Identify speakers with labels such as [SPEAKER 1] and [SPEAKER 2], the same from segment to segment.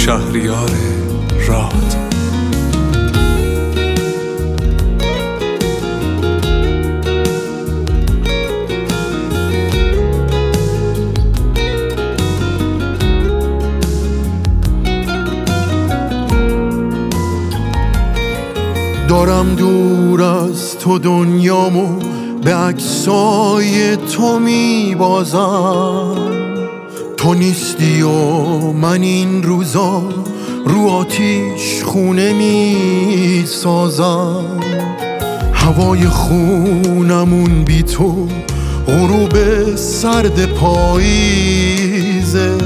[SPEAKER 1] شهریار راد.
[SPEAKER 2] دارم دور از تو دنیامو به عکسای تو میبازم، تو نیستی و من این روزا رو آتیش خونه میسازم. هوای خونمون بی تو غروب سرد پاییزه،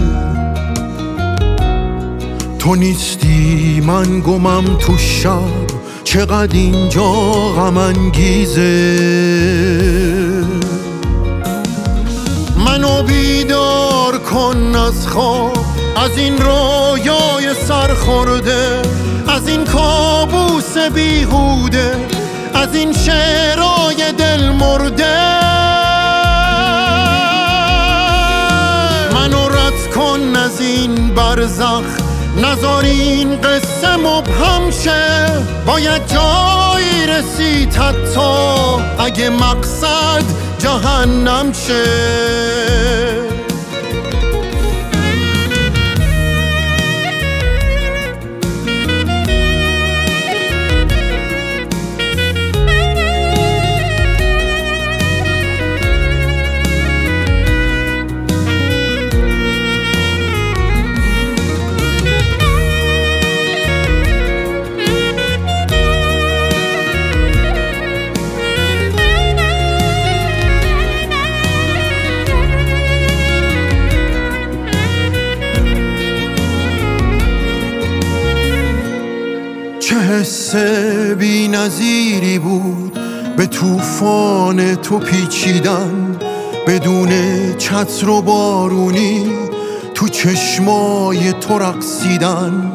[SPEAKER 2] تو نیستی من گمم تو شب چقدر اینجا غم انگیزه. منو بیدار کن از خواب، از این رویای سرخورده، از این کابوس بیهوده، از این شعرهای دل مرده. منو رد کن از این برزخ، نذار این قصه مبهم شه. باید جایی رسید حتی اگه مقصد جهنم شه. چه حس بی نظیری بود به طوفان تو پیچیدن، بدون چتر و بارونی تو چشمای تو رقصیدن.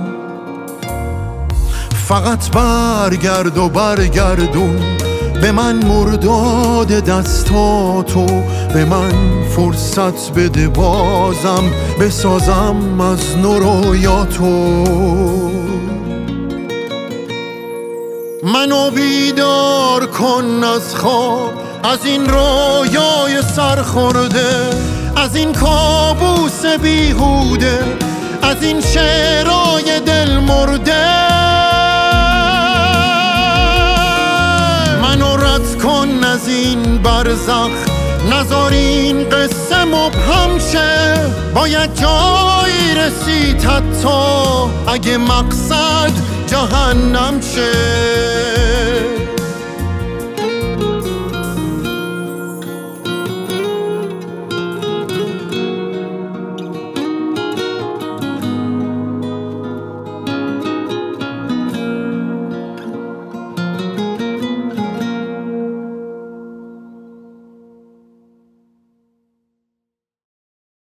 [SPEAKER 2] فقط برگرد و برگردون به من مرداد دستاتو، به من فرصت بده بازم بسازم از نو رویاتو. منو بیدار کن از خواب، از این رویای سرخورده، از این کابوس بیهوده، از این شعرهای دل مرده. منو رد کن از این برزخ، نذار این قصه مبهم شه. باید جایی رسید حتی اگه مقصد جهنم شه.